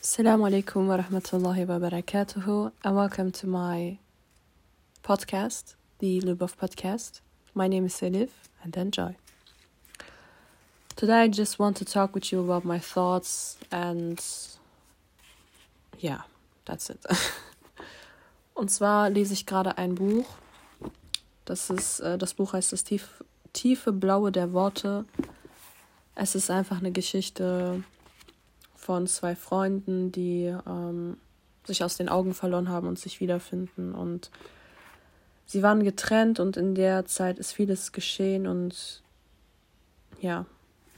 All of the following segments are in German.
Assalamu alaikum wa rahmatullahi wa barakatuhu, and welcome to my podcast, the Lubov Podcast. My name is Elif, and enjoy. Today I just want to talk with you about my thoughts, and yeah, that's it. Und zwar lese ich gerade ein Buch. Das Buch heißt das tiefe Blaue der Worte. Es ist einfach eine Geschichte von zwei Freunden, die sich aus den Augen verloren haben und sich wiederfinden. Und sie waren getrennt und in der Zeit ist vieles geschehen und ja,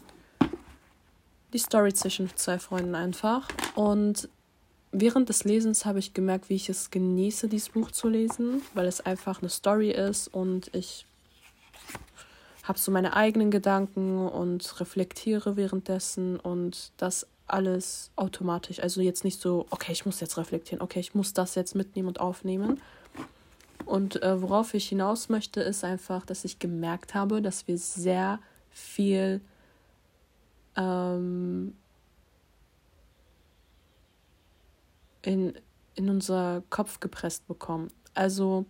die Story zwischen zwei Freunden einfach. Und während des Lesens habe ich gemerkt, wie ich es genieße, dieses Buch zu lesen, weil es einfach eine Story ist und ich habe so meine eigenen Gedanken und reflektiere währenddessen und das alles automatisch. Also jetzt nicht so, okay, ich muss jetzt reflektieren, okay, ich muss das jetzt mitnehmen und aufnehmen. Und worauf ich hinaus möchte, ist einfach, dass ich gemerkt habe, dass wir sehr viel in unser Kopf gepresst bekommen. Also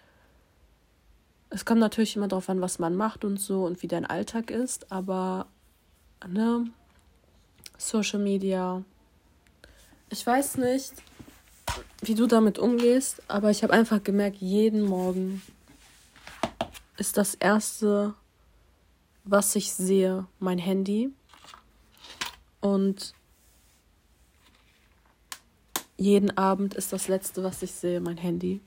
es kommt natürlich immer darauf an, was man macht und so und wie dein Alltag ist, aber Social Media, ich weiß nicht, wie du damit umgehst, aber ich habe einfach gemerkt, jeden Morgen ist das Erste, was ich sehe, mein Handy. Und jeden Abend ist das Letzte, was ich sehe, mein Handy.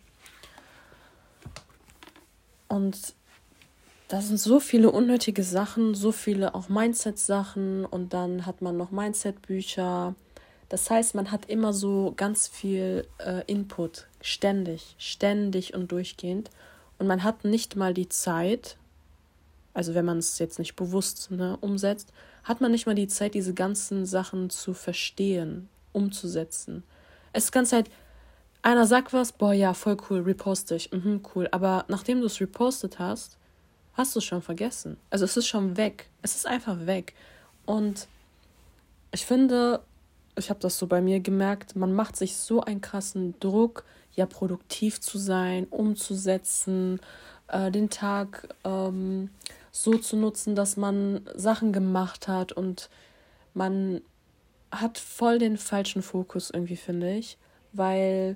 Und da sind so viele unnötige Sachen, so viele auch Mindset-Sachen und dann hat man noch Mindset-Bücher. Das heißt, man hat immer so ganz viel Input, ständig und durchgehend. Und man hat nicht mal die Zeit, also wenn man es jetzt nicht bewusst umsetzt, hat man nicht mal die Zeit, diese ganzen Sachen zu verstehen, umzusetzen. Es ist die ganze Zeit, einer sagt was, boah, ja, voll cool, reposte ich, cool. Aber nachdem du es repostet hast du es schon vergessen. Also es ist schon weg. Es ist einfach weg. Und ich finde, ich habe das so bei mir gemerkt, man macht sich so einen krassen Druck, ja, produktiv zu sein, umzusetzen, den Tag so zu nutzen, dass man Sachen gemacht hat und man hat voll den falschen Fokus irgendwie, finde ich, weil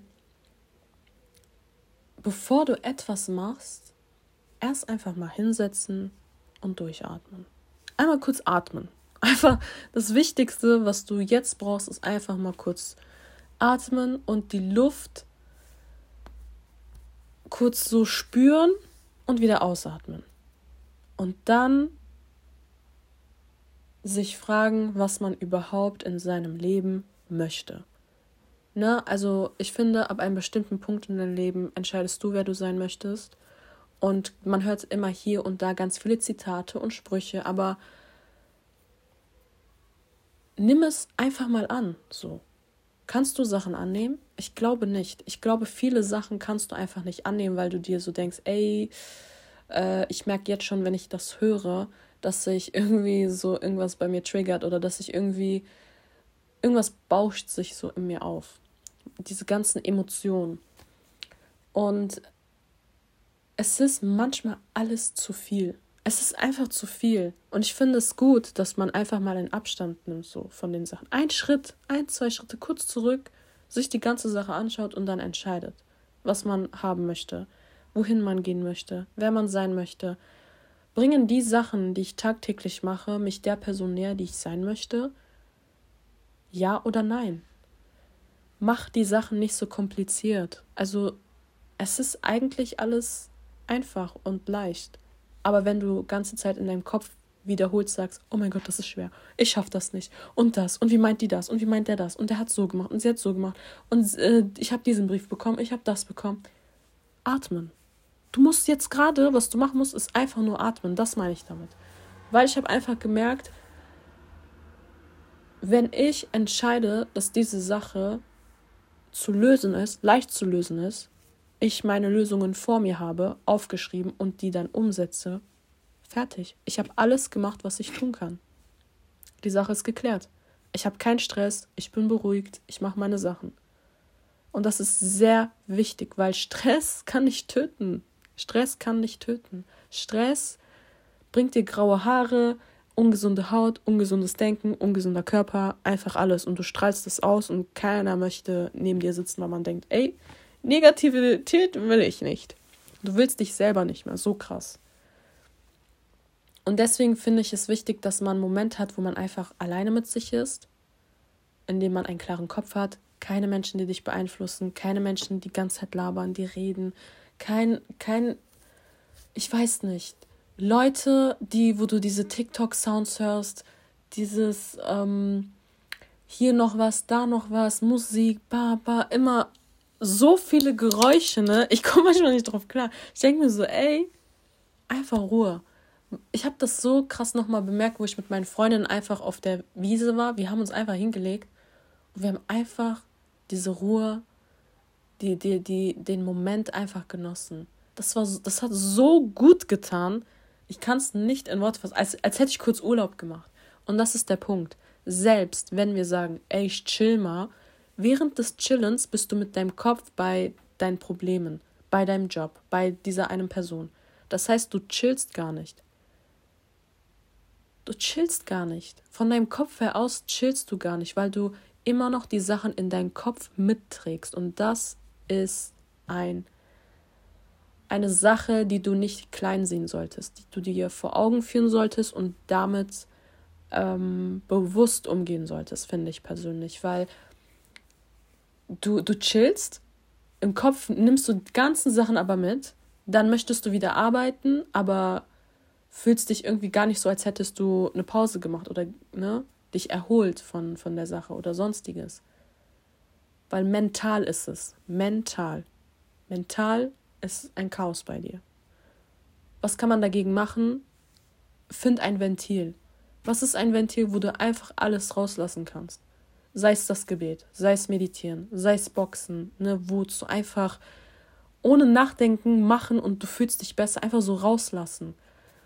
bevor du etwas machst, erst einfach mal hinsetzen und durchatmen. Einmal kurz atmen. Einfach das Wichtigste, was du jetzt brauchst, ist einfach mal kurz atmen und die Luft kurz so spüren und wieder ausatmen. Und dann sich fragen, was man überhaupt in seinem Leben möchte. Also ich finde, ab einem bestimmten Punkt in deinem Leben entscheidest du, wer du sein möchtest. Und man hört immer hier und da ganz viele Zitate und Sprüche, aber nimm es einfach mal an. So. Kannst du Sachen annehmen? Ich glaube nicht. Ich glaube, viele Sachen kannst du einfach nicht annehmen, weil du dir so denkst, ich merke jetzt schon, wenn ich das höre, dass sich irgendwie so irgendwas bei mir triggert oder dass sich irgendwas bauscht sich so in mir auf. Diese ganzen Emotionen. Und es ist manchmal alles zu viel. Es ist einfach zu viel. Und ich finde es gut, dass man einfach mal einen Abstand nimmt so von den Sachen. 2 Schritte kurz zurück, sich die ganze Sache anschaut und dann entscheidet, was man haben möchte, wohin man gehen möchte, wer man sein möchte. Bringen die Sachen, die ich tagtäglich mache, mich der Person näher, die ich sein möchte? Ja oder nein? Mach die Sachen nicht so kompliziert. Also es ist eigentlich alles einfach und leicht. Aber wenn du ganze Zeit in deinem Kopf wiederholst, sagst, oh mein Gott, das ist schwer, ich schaff das nicht und das und wie meint die das und wie meint der das und der hat so gemacht und sie hat so gemacht und ich habe diesen Brief bekommen, ich habe das bekommen. Atmen. Du musst jetzt gerade, was du machen musst, ist einfach nur atmen. Das meine ich damit. Weil ich habe einfach gemerkt, wenn ich entscheide, dass diese Sache leicht zu lösen ist, ich meine Lösungen vor mir habe, aufgeschrieben und die dann umsetze, fertig. Ich habe alles gemacht, was ich tun kann. Die Sache ist geklärt. Ich habe keinen Stress, ich bin beruhigt, ich mache meine Sachen. Und das ist sehr wichtig, weil Stress kann nicht töten. Stress kann nicht töten. Stress bringt dir graue Haare, ungesunde Haut, ungesundes Denken, ungesunder Körper, einfach alles. Und du strahlst es aus und keiner möchte neben dir sitzen, weil man denkt, ey, Negativität will ich nicht. Du willst dich selber nicht mehr, so krass. Und deswegen finde ich es wichtig, dass man einen Moment hat, wo man einfach alleine mit sich ist, in dem man einen klaren Kopf hat, keine Menschen, die dich beeinflussen, keine Menschen, die die ganze Zeit labern, die reden, ich weiß nicht, Leute, wo du diese TikTok-Sounds hörst, dieses hier noch was, da noch was, Musik, immer so viele Geräusche, ne? Ich komme manchmal nicht drauf klar. Ich denke mir so, ey, einfach Ruhe. Ich habe das so krass nochmal bemerkt, wo ich mit meinen Freundinnen einfach auf der Wiese war. Wir haben uns einfach hingelegt und wir haben einfach diese Ruhe, den Moment einfach genossen. Das hat so gut getan. Ich kann es nicht in Worte fassen, als hätte ich kurz Urlaub gemacht. Und das ist der Punkt. Selbst wenn wir sagen, ey, ich chill mal, während des Chillens bist du mit deinem Kopf bei deinen Problemen, bei deinem Job, bei dieser einen Person. Das heißt, du chillst gar nicht. Du chillst gar nicht. Von deinem Kopf her aus chillst du gar nicht, weil du immer noch die Sachen in deinen Kopf mitträgst. Und das ist eine Sache, die du nicht klein sehen solltest, die du dir vor Augen führen solltest und damit bewusst umgehen solltest, finde ich persönlich. Weil du chillst, im Kopf nimmst du die ganzen Sachen aber mit, dann möchtest du wieder arbeiten, aber fühlst dich irgendwie gar nicht so, als hättest du eine Pause gemacht oder dich erholt von der Sache oder sonstiges. Weil mental ist es. Mental ist ein Chaos bei dir. Was kann man dagegen machen? Find ein Ventil. Was ist ein Ventil, wo du einfach alles rauslassen kannst? Sei es das Gebet, sei es Meditieren, sei es Boxen, Wut, so einfach ohne Nachdenken machen und du fühlst dich besser, einfach so rauslassen.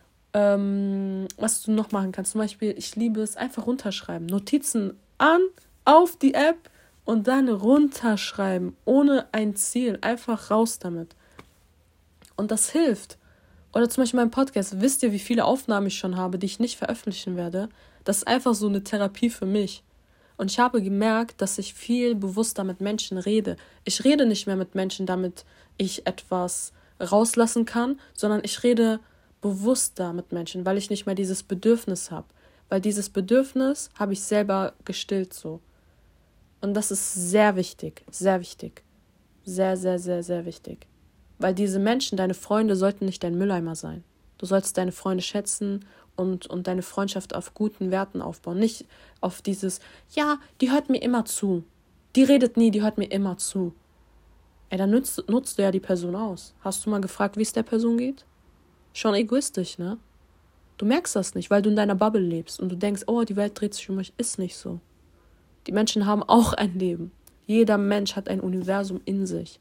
Was du noch machen kannst, zum Beispiel, ich liebe es, einfach runterschreiben. Notizen an, auf die App und dann runterschreiben, ohne ein Ziel, einfach raus damit. Und das hilft. Oder zum Beispiel mein Podcast, wisst ihr, wie viele Aufnahmen ich schon habe, die ich nicht veröffentlichen werde? Das ist einfach so eine Therapie für mich. Und ich habe gemerkt, dass ich viel bewusster mit Menschen rede. Ich rede nicht mehr mit Menschen, damit ich etwas rauslassen kann, sondern ich rede bewusster mit Menschen, weil ich nicht mehr dieses Bedürfnis habe. Weil dieses Bedürfnis habe ich selber gestillt so. Und das ist sehr wichtig, sehr wichtig. Sehr, sehr, sehr, sehr wichtig. Weil diese Menschen, deine Freunde, sollten nicht dein Mülleimer sein. Du sollst deine Freunde schätzen und deine Freundschaft auf guten Werten aufbauen. Nicht auf dieses, ja, die hört mir immer zu. Die redet nie, die hört mir immer zu. Ey, dann nutzt du ja die Person aus. Hast du mal gefragt, wie es der Person geht? Schon egoistisch, ne? Du merkst das nicht, weil du in deiner Bubble lebst und du denkst, oh, die Welt dreht sich um mich. Ist nicht so. Die Menschen haben auch ein Leben. Jeder Mensch hat ein Universum in sich.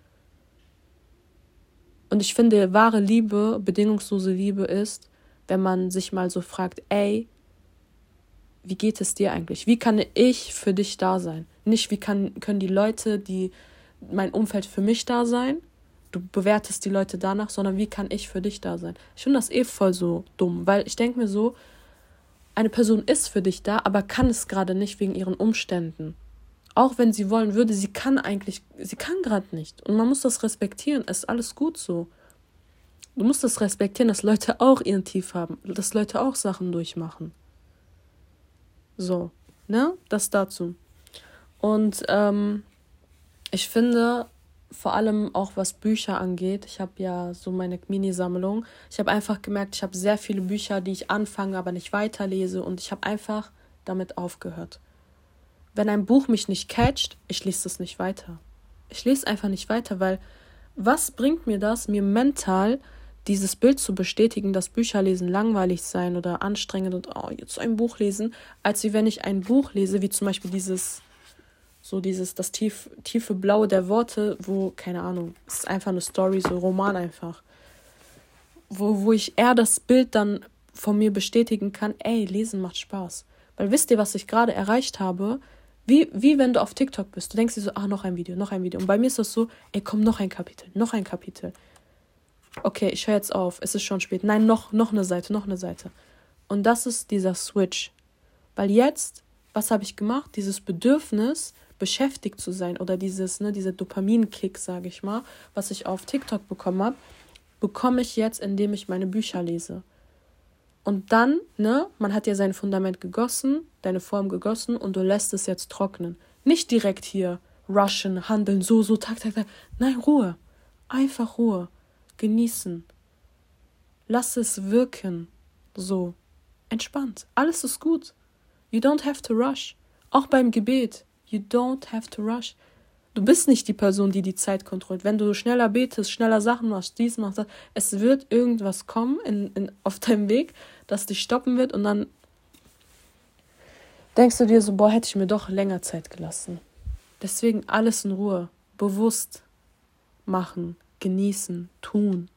Und ich finde, wahre Liebe, bedingungslose Liebe ist, wenn man sich mal so fragt, ey, wie geht es dir eigentlich? Wie kann ich für dich da sein? Nicht, wie können die Leute, mein Umfeld für mich da sein? Du bewertest die Leute danach, sondern wie kann ich für dich da sein? Ich finde das voll so dumm, weil ich denke mir so, eine Person ist für dich da, aber kann es gerade nicht wegen ihren Umständen. Auch wenn sie wollen würde, sie kann gerade nicht. Und man muss das respektieren, es ist alles gut so. Du musst das respektieren, dass Leute auch ihren Tief haben, dass Leute auch Sachen durchmachen. So, das dazu. Und ich finde, vor allem auch was Bücher angeht, ich habe ja so meine Mini-Sammlung, ich habe einfach gemerkt, ich habe sehr viele Bücher, die ich anfange, aber nicht weiterlese und ich habe einfach damit aufgehört. Wenn ein Buch mich nicht catcht, ich lese es nicht weiter. Ich lese einfach nicht weiter, weil was bringt mir das, mir mental dieses Bild zu bestätigen, dass Bücherlesen langweilig sein oder anstrengend und jetzt ein Buch lesen, als wie wenn ich ein Buch lese, wie zum Beispiel das tiefe Blaue der Worte, wo, keine Ahnung, es ist einfach eine Story, so ein Roman einfach, wo ich eher das Bild dann von mir bestätigen kann, ey, lesen macht Spaß. Weil wisst ihr, was ich gerade erreicht habe? Wie wenn du auf TikTok bist. Du denkst dir so, noch ein Video, noch ein Video. Und bei mir ist das so, komm, noch ein Kapitel, noch ein Kapitel. Okay, ich höre jetzt auf, es ist schon spät. Nein, noch eine Seite, noch eine Seite. Und das ist dieser Switch. Weil jetzt, was habe ich gemacht? Dieses Bedürfnis, beschäftigt zu sein oder dieser Dopaminkick, sage ich mal, was ich auf TikTok bekommen habe, bekomme ich jetzt, indem ich meine Bücher lese. Und dann, man hat ja sein Fundament gegossen, deine Form gegossen und du lässt es jetzt trocknen. Nicht direkt hier rushen, handeln, so, tak. Nein, Ruhe. Einfach Ruhe. Genießen. Lass es wirken. So. Entspannt. Alles ist gut. You don't have to rush. Auch beim Gebet. You don't have to rush. Du bist nicht die Person, die die Zeit kontrolliert. Wenn du schneller betest, schneller Sachen machst, dies machst, das, es wird irgendwas kommen auf deinem Weg, das dich stoppen wird und dann denkst du dir so, hätte ich mir doch länger Zeit gelassen. Deswegen alles in Ruhe, bewusst machen, genießen, tun.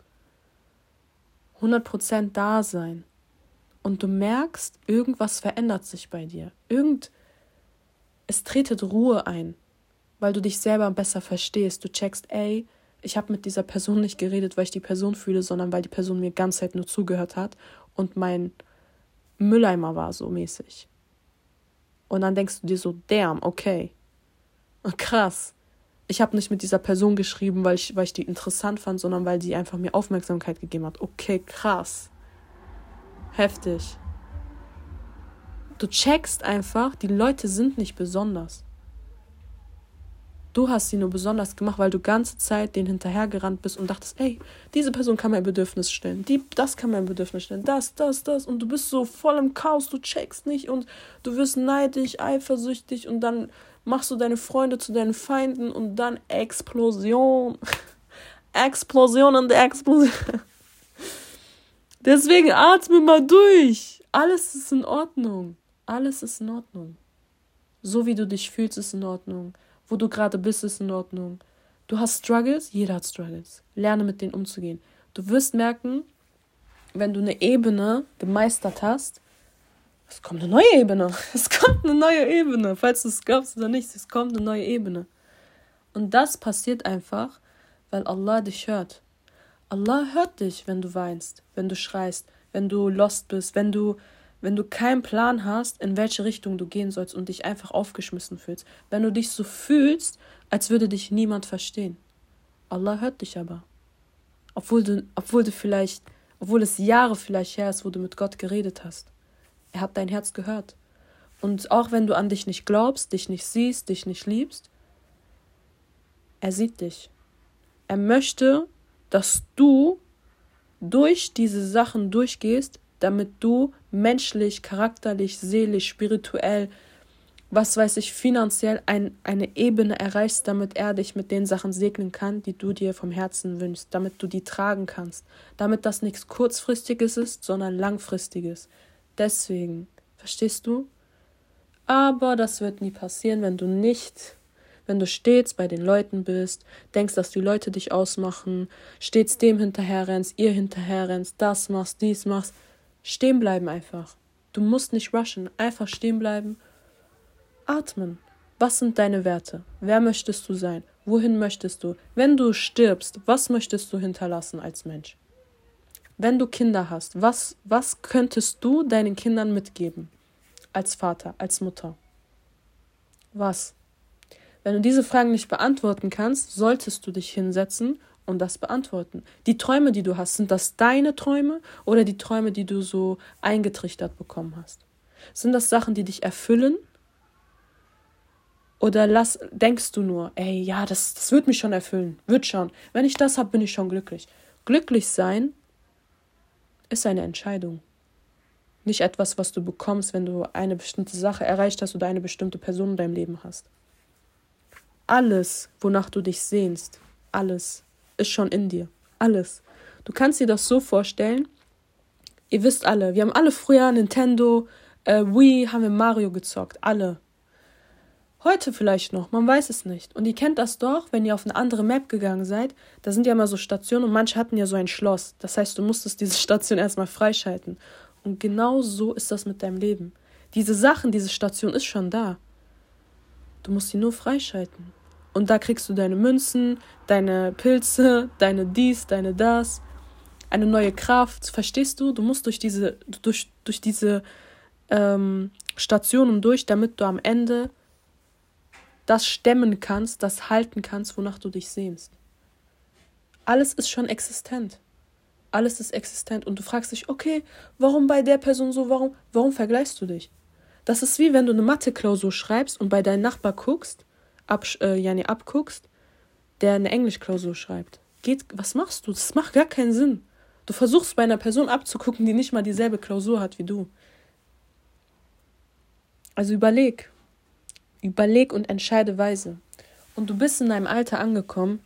100% da sein. Und du merkst, irgendwas verändert sich bei dir. Es tretet Ruhe ein. Weil du dich selber besser verstehst. Du checkst, ich habe mit dieser Person nicht geredet, weil ich die Person fühle, sondern weil die Person mir die ganze Zeit nur zugehört hat und mein Mülleimer war so mäßig. Und dann denkst du dir so, damn, okay. Krass. Ich habe nicht mit dieser Person geschrieben, weil ich die interessant fand, sondern weil die einfach mir Aufmerksamkeit gegeben hat. Okay, krass. Heftig. Du checkst einfach, die Leute sind nicht besonders. Du hast sie nur besonders gemacht, weil du ganze Zeit denen hinterhergerannt bist und dachtest, diese Person kann mein Bedürfnis stillen, das kann mein Bedürfnis stillen, das. Und du bist so voll im Chaos, du checkst nicht und du wirst neidisch, eifersüchtig und dann machst du deine Freunde zu deinen Feinden und dann Explosion. Explosion und Explosion. Deswegen atme mal durch. Alles ist in Ordnung. Alles ist in Ordnung. So wie du dich fühlst, ist in Ordnung. Wo du gerade bist, ist in Ordnung. Du hast Struggles, jeder hat Struggles. Lerne mit denen umzugehen. Du wirst merken, wenn du eine Ebene gemeistert hast, es kommt eine neue Ebene. Es kommt eine neue Ebene. Falls du es glaubst oder nicht, es kommt eine neue Ebene. Und das passiert einfach, weil Allah dich hört. Allah hört dich, wenn du weinst, wenn du schreist, wenn du lost bist, wenn du keinen Plan hast, in welche Richtung du gehen sollst und dich einfach aufgeschmissen fühlst. Wenn du dich so fühlst, als würde dich niemand verstehen. Allah hört dich aber. Obwohl es Jahre vielleicht her ist, wo du mit Gott geredet hast. Er hat dein Herz gehört. Und auch wenn du an dich nicht glaubst, dich nicht siehst, dich nicht liebst, er sieht dich. Er möchte, dass du durch diese Sachen durchgehst, damit du menschlich, charakterlich, seelisch, spirituell, finanziell eine Ebene erreichst, damit er dich mit den Sachen segnen kann, die du dir vom Herzen wünschst, damit du die tragen kannst, damit das nichts Kurzfristiges ist, sondern Langfristiges. Deswegen, verstehst du? Aber das wird nie passieren, wenn du stets bei den Leuten bist, denkst, dass die Leute dich ausmachen, stets dem hinterherrennst, ihr hinterherrennst, das machst, dies machst. Stehen bleiben einfach. Du musst nicht rushen, einfach stehen bleiben. Atmen. Was sind deine Werte? Wer möchtest du sein? Wohin möchtest du? Wenn du stirbst, was möchtest du hinterlassen als Mensch? Wenn du Kinder hast, was könntest du deinen Kindern mitgeben? Als Vater, als Mutter? Was? Wenn du diese Fragen nicht beantworten kannst, solltest du dich hinsetzen und das beantworten. Die Träume, die du hast, sind das deine Träume oder die Träume, die du so eingetrichtert bekommen hast? Sind das Sachen, die dich erfüllen? Oder denkst du nur, das wird mich schon erfüllen, wird schon. Wenn ich das habe, bin ich schon glücklich. Glücklich sein ist eine Entscheidung. Nicht etwas, was du bekommst, wenn du eine bestimmte Sache erreicht hast oder eine bestimmte Person in deinem Leben hast. Alles, wonach du dich sehnst, alles ist schon in dir. Alles. Du kannst dir das so vorstellen, ihr wisst alle, wir haben alle früher Nintendo, Wii, haben wir Mario gezockt, alle. Heute vielleicht noch, man weiß es nicht. Und ihr kennt das doch, wenn ihr auf eine andere Map gegangen seid, da sind ja immer so Stationen und manche hatten ja so ein Schloss. Das heißt, du musstest diese Station erstmal freischalten. Und genau so ist das mit deinem Leben. Diese Sachen, diese Station ist schon da. Du musst sie nur freischalten. Und da kriegst du deine Münzen, deine Pilze, deine dies, deine das, eine neue Kraft. Verstehst du? Du musst durch diese Stationen durch, damit du am Ende das stemmen kannst, das halten kannst, wonach du dich sehnst. Alles ist schon existent. Alles ist existent. Und du fragst dich, okay, warum bei der Person so, warum vergleichst du dich? Das ist wie wenn du eine Mathe-Klausur schreibst und bei deinem Nachbar abguckst, der eine Englisch-Klausur schreibt. Was machst du? Das macht gar keinen Sinn. Du versuchst bei einer Person abzugucken, die nicht mal dieselbe Klausur hat wie du. Also überleg und entscheide weise. Und du bist in einem Alter angekommen,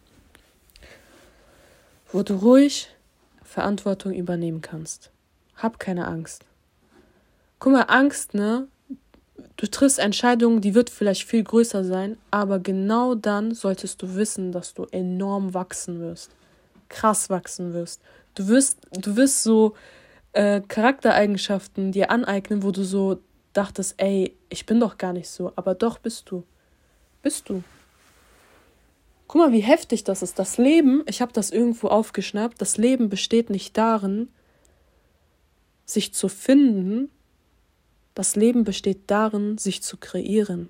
wo du ruhig Verantwortung übernehmen kannst. Hab keine Angst. Guck mal, Angst, ne? Du triffst Entscheidungen, die wird vielleicht viel größer sein, aber genau dann solltest du wissen, dass du enorm wachsen wirst. Krass wachsen wirst. Du wirst so Charaktereigenschaften dir aneignen, wo du so dachtest, ey, ich bin doch gar nicht so, aber doch bist du. Bist du. Guck mal, wie heftig das ist. Das Leben, ich habe das irgendwo aufgeschnappt, das Leben besteht nicht darin, sich zu finden, das Leben besteht darin, sich zu kreieren.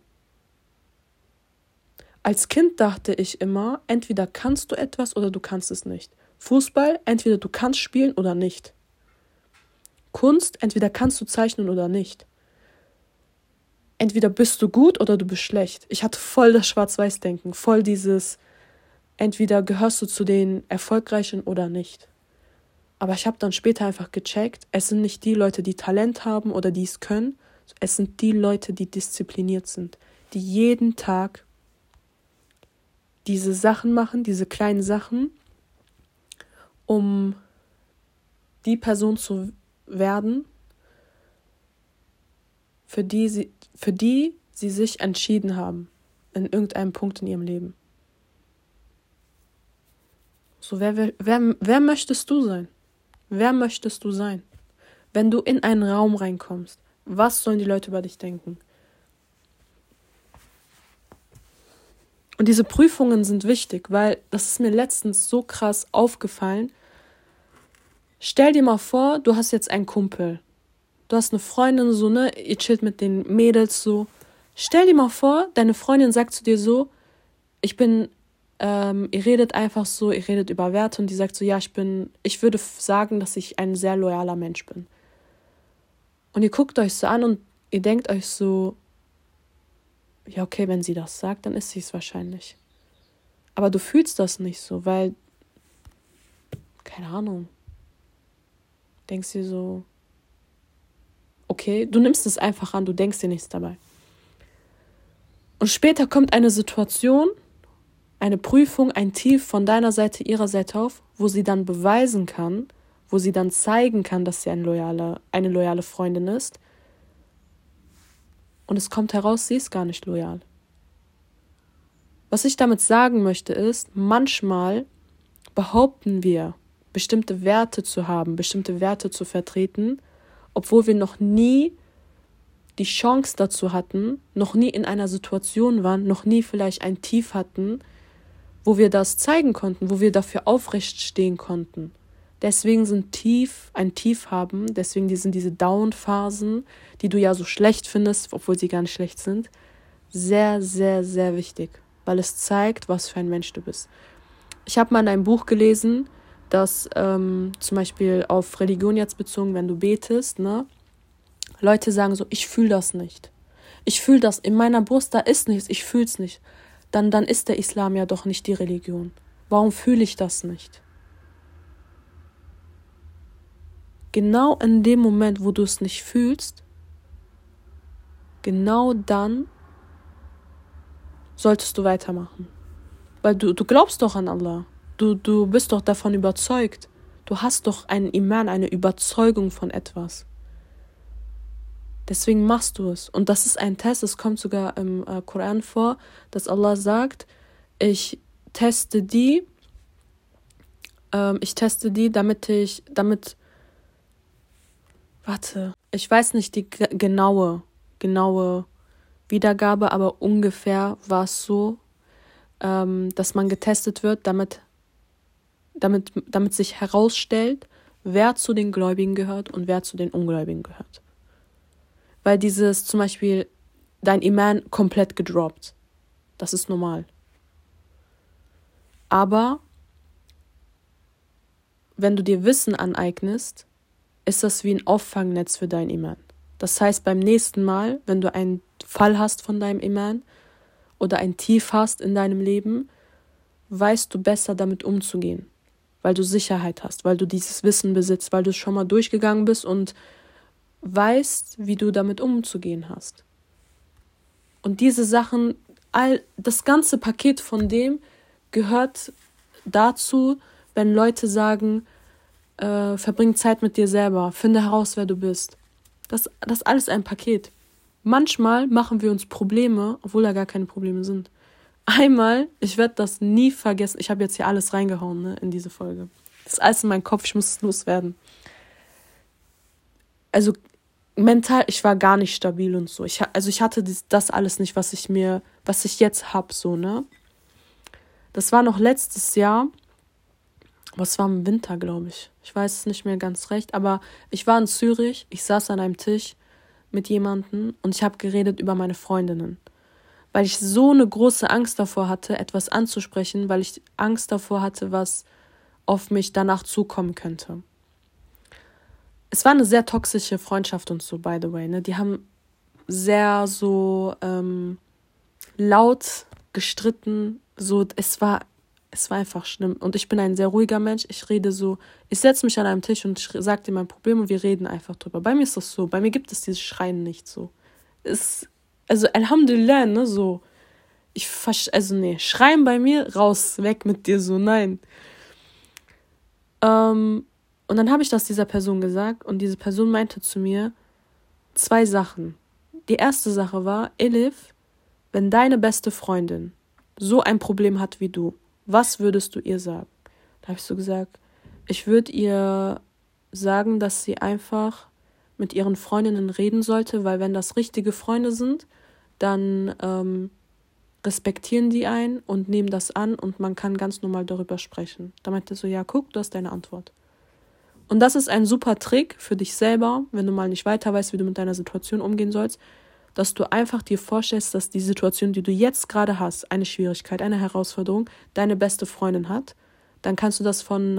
Als Kind dachte ich immer, entweder kannst du etwas oder du kannst es nicht. Fußball, entweder du kannst spielen oder nicht. Kunst, entweder kannst du zeichnen oder nicht. Entweder bist du gut oder du bist schlecht. Ich hatte voll das Schwarz-Weiß-Denken, voll dieses, entweder gehörst du zu den Erfolgreichen oder nicht. Aber ich habe dann später einfach gecheckt, es sind nicht die Leute, die Talent haben oder die es können, es sind die Leute, die diszipliniert sind, die jeden Tag diese Sachen machen, diese kleinen Sachen, um die Person zu werden, für die sie sich entschieden haben, in irgendeinem Punkt in ihrem Leben. So, wer möchtest du sein? Wer möchtest du sein? Wenn du in einen Raum reinkommst, was sollen die Leute über dich denken? Und diese Prüfungen sind wichtig, weil das ist mir letztens so krass aufgefallen. Stell dir mal vor, du hast jetzt einen Kumpel. Du hast eine Freundin, so, ne? Ihr chillt mit den Mädels so. Stell dir mal vor, deine Freundin sagt zu dir so, ihr redet einfach so, ihr redet über Werte und die sagt so, ja, ich würde sagen, dass ich ein sehr loyaler Mensch bin. Und ihr guckt euch so an und ihr denkt euch so, ja, okay, wenn sie das sagt, dann ist sie es wahrscheinlich. Aber du fühlst das nicht so, weil, keine Ahnung, denkst dir so, okay, du nimmst es einfach an, du denkst dir nichts dabei. Und später kommt eine Situation, eine Prüfung, ein Tief von deiner Seite, ihrer Seite auf, wo sie dann beweisen kann, wo sie dann zeigen kann, dass sie eine loyale Freundin ist. Und es kommt heraus, sie ist gar nicht loyal. Was ich damit sagen möchte ist, manchmal behaupten wir, bestimmte Werte zu haben, bestimmte Werte zu vertreten, obwohl wir noch nie die Chance dazu hatten, noch nie in einer Situation waren, noch nie vielleicht ein Tief hatten, wo wir das zeigen konnten, wo wir dafür aufrecht stehen konnten. Deswegen sind ein Tief haben, deswegen sind diese Down-Phasen, die du ja so schlecht findest, obwohl sie gar nicht schlecht sind, sehr, sehr, sehr wichtig, weil es zeigt, was für ein Mensch du bist. Ich habe mal in einem Buch gelesen, dass zum Beispiel auf Religion jetzt bezogen, wenn du betest, ne, Leute sagen so, ich fühle das nicht. Ich fühle das, in meiner Brust, da ist nichts, ich fühle es nicht. Dann ist der Islam ja doch nicht die Religion. Warum fühle ich das nicht? Genau in dem Moment, wo du es nicht fühlst, genau dann solltest du weitermachen. Weil du glaubst doch an Allah. Du bist doch davon überzeugt. Du hast doch einen Iman, eine Überzeugung von etwas. Deswegen machst du es. Und das ist ein Test, es kommt sogar im Koran vor, dass Allah sagt, ich teste die, ich weiß nicht die genaue genaue Wiedergabe, aber ungefähr war es so, dass man getestet wird, damit sich herausstellt, wer zu den Gläubigen gehört und wer zu den Ungläubigen gehört. Weil dieses zum Beispiel dein Iman komplett gedroppt. Das ist normal. Aber wenn du dir Wissen aneignest, ist das wie ein Auffangnetz für dein Iman. Das heißt, beim nächsten Mal, wenn du einen Fall hast von deinem Iman oder ein Tief hast in deinem Leben, weißt du besser damit umzugehen, weil du Sicherheit hast, weil du dieses Wissen besitzt, weil du es schon mal durchgegangen bist und weißt, wie du damit umzugehen hast. Und diese Sachen, das ganze Paket von dem gehört dazu, wenn Leute sagen, verbring Zeit mit dir selber, finde heraus, wer du bist. Das ist alles ein Paket. Manchmal machen wir uns Probleme, obwohl da gar keine Probleme sind. Einmal, ich werde das nie vergessen, ich habe jetzt hier alles reingehauen, ne, in diese Folge. Das ist alles in meinem Kopf, ich muss es loswerden. Also mental, ich war gar nicht stabil und so. Ich hatte das alles nicht, was ich jetzt habe, so, ne. Das war noch letztes Jahr, aber es war im Winter, glaube ich. Ich weiß es nicht mehr ganz recht, aber ich war in Zürich, ich saß an einem Tisch mit jemandem und ich habe geredet über meine Freundinnen. Weil ich so eine große Angst davor hatte, etwas anzusprechen, weil ich Angst davor hatte, was auf mich danach zukommen könnte. Es war eine sehr toxische Freundschaft und so, by the way, ne? Die haben sehr so laut gestritten, so, es war einfach schlimm. Und ich bin ein sehr ruhiger Mensch. Ich setze mich an einem Tisch und sage dir mein Problem und wir reden einfach drüber. Bei mir ist das so. Bei mir gibt es dieses Schreien nicht so. Also, Alhamdulillah, ne, so. Schreien bei mir, raus, weg mit dir, so, nein. Und dann habe ich das dieser Person gesagt und diese Person meinte zu mir 2 Sachen. Die erste Sache war, Elif, wenn deine beste Freundin so ein Problem hat wie du, was würdest du ihr sagen? Da habe ich so gesagt, ich würde ihr sagen, dass sie einfach mit ihren Freundinnen reden sollte, weil wenn das richtige Freunde sind, dann respektieren die einen und nehmen das an und man kann ganz normal darüber sprechen. Da meinte er so, ja, guck, du hast deine Antwort. Und das ist ein super Trick für dich selber, wenn du mal nicht weiter weißt, wie du mit deiner Situation umgehen sollst, dass du einfach dir vorstellst, dass die Situation, die du jetzt gerade hast, eine Schwierigkeit, eine Herausforderung, deine beste Freundin hat, dann kannst du das von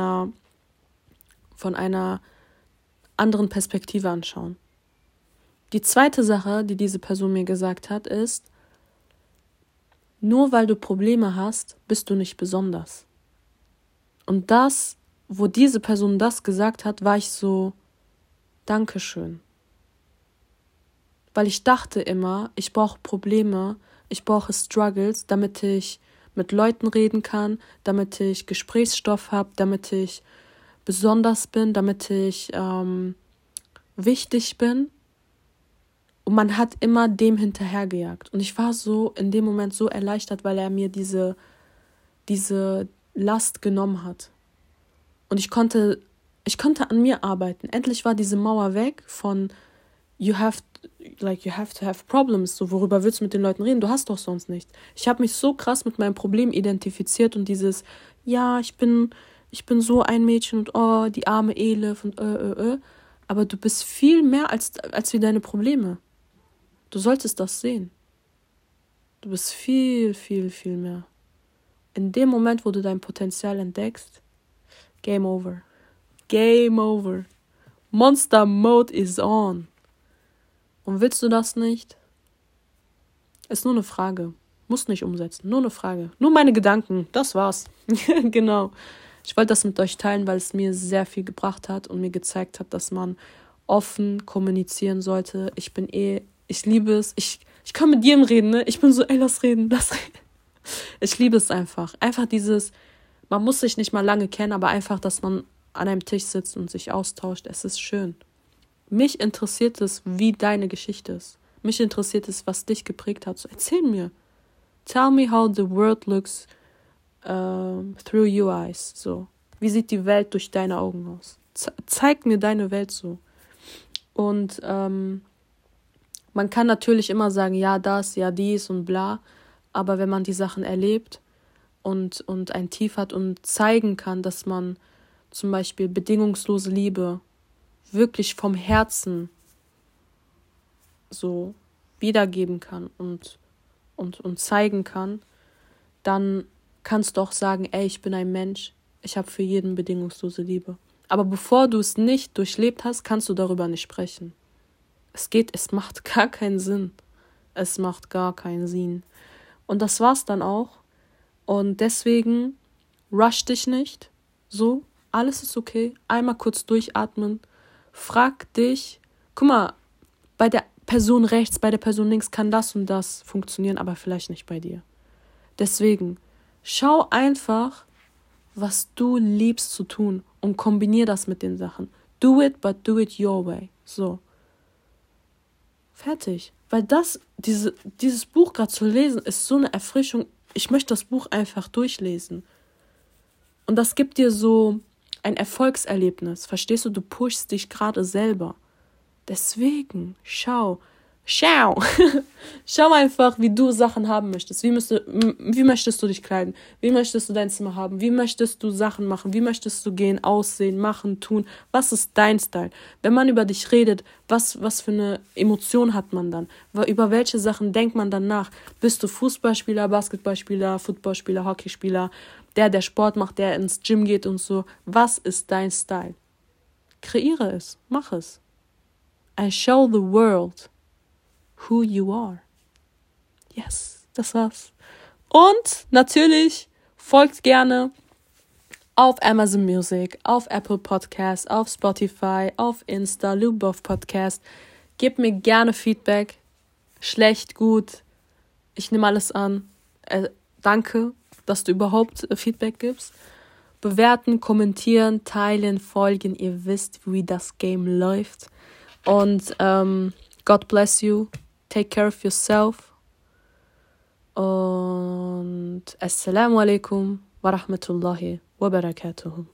einer anderen Perspektive anschauen. Die zweite Sache, die diese Person mir gesagt hat, ist, nur weil du Probleme hast, bist du nicht besonders. Und das, wo diese Person das gesagt hat, war ich so, Dankeschön. Weil ich dachte immer, ich brauche Probleme, ich brauche Struggles, damit ich mit Leuten reden kann, damit ich Gesprächsstoff habe, damit ich besonders bin, damit ich wichtig bin. Und man hat immer dem hinterhergejagt. Und ich war so in dem Moment so erleichtert, weil er mir diese Last genommen hat. Und ich konnte an mir arbeiten. Endlich war diese Mauer weg von you have to have problems. So, worüber willst du mit den Leuten reden? Du hast doch sonst nichts. Ich habe mich so krass mit meinem Problem identifiziert und dieses, ja, ich bin so ein Mädchen und oh, die arme Elif und Aber du bist viel mehr als wie deine Probleme. Du solltest das sehen. Du bist viel, viel, viel mehr. In dem Moment, wo du dein Potenzial entdeckst, Game over. Game over. Monster Mode is on. Und willst du das nicht? Ist nur eine Frage. Musst nicht umsetzen. Nur eine Frage. Nur meine Gedanken. Das war's. Genau. Ich wollte das mit euch teilen, weil es mir sehr viel gebracht hat und mir gezeigt hat, dass man offen kommunizieren sollte. Ich liebe es. Ich kann mit jedem reden, ne? Ich bin so, lass reden. Ich liebe es einfach. Einfach dieses, man muss sich nicht mal lange kennen, aber einfach, dass man an einem Tisch sitzt und sich austauscht. Es ist schön. Mich interessiert es, wie deine Geschichte ist. Mich interessiert es, was dich geprägt hat. So, erzähl mir. Tell me how the world looks through your eyes. So, wie sieht die Welt durch deine Augen aus? Zeig mir deine Welt so. Und Man kann natürlich immer sagen, ja das, ja dies und bla, aber wenn man die Sachen erlebt und ein Tief hat und zeigen kann, dass man zum Beispiel bedingungslose Liebe wirklich vom Herzen so wiedergeben kann und zeigen kann, dann kannst du auch sagen, ey, ich bin ein Mensch, ich habe für jeden bedingungslose Liebe. Aber bevor du es nicht durchlebt hast, kannst du darüber nicht sprechen. Es macht gar keinen Sinn. Es macht gar keinen Sinn. Und das war's dann auch. Und deswegen rush dich nicht. So, alles ist okay. Einmal kurz durchatmen. Frag dich, guck mal, bei der Person rechts, bei der Person links kann das und das funktionieren, aber vielleicht nicht bei dir. Deswegen, schau einfach, was du liebst zu tun und kombinier das mit den Sachen. Do it, but do it your way. So. Fertig. Weil dieses Buch gerade zu lesen, ist so eine Erfrischung. Ich möchte das Buch einfach durchlesen. Und das gibt dir so ein Erfolgserlebnis. Verstehst du? Du pushst dich gerade selber. Deswegen, schau einfach, wie du Sachen haben möchtest. Wie möchtest du dich kleiden? Wie möchtest du dein Zimmer haben? Wie möchtest du Sachen machen? Wie möchtest du gehen, aussehen, machen, tun? Was ist dein Style? Wenn man über dich redet, was für eine Emotion hat man dann? Über welche Sachen denkt man dann nach? Bist du Fußballspieler, Basketballspieler, Footballspieler, Hockeyspieler? Der Sport macht, der ins Gym geht und so. Was ist dein Style? Kreiere es. Mach es. I show the world who you are. Yes, das war's. Und natürlich folgt gerne auf Amazon Music, auf Apple Podcast, auf Spotify, auf Insta, Lubov Podcast. Gebt mir gerne Feedback. Schlecht, gut. Ich nehme alles an. Danke, dass du überhaupt Feedback gibst. Bewerten, kommentieren, teilen, folgen. Ihr wisst, wie das Game läuft. Und God bless you. Take care of yourself. Und Assalamu alaikum wa rahmatullahi wa barakatuhu.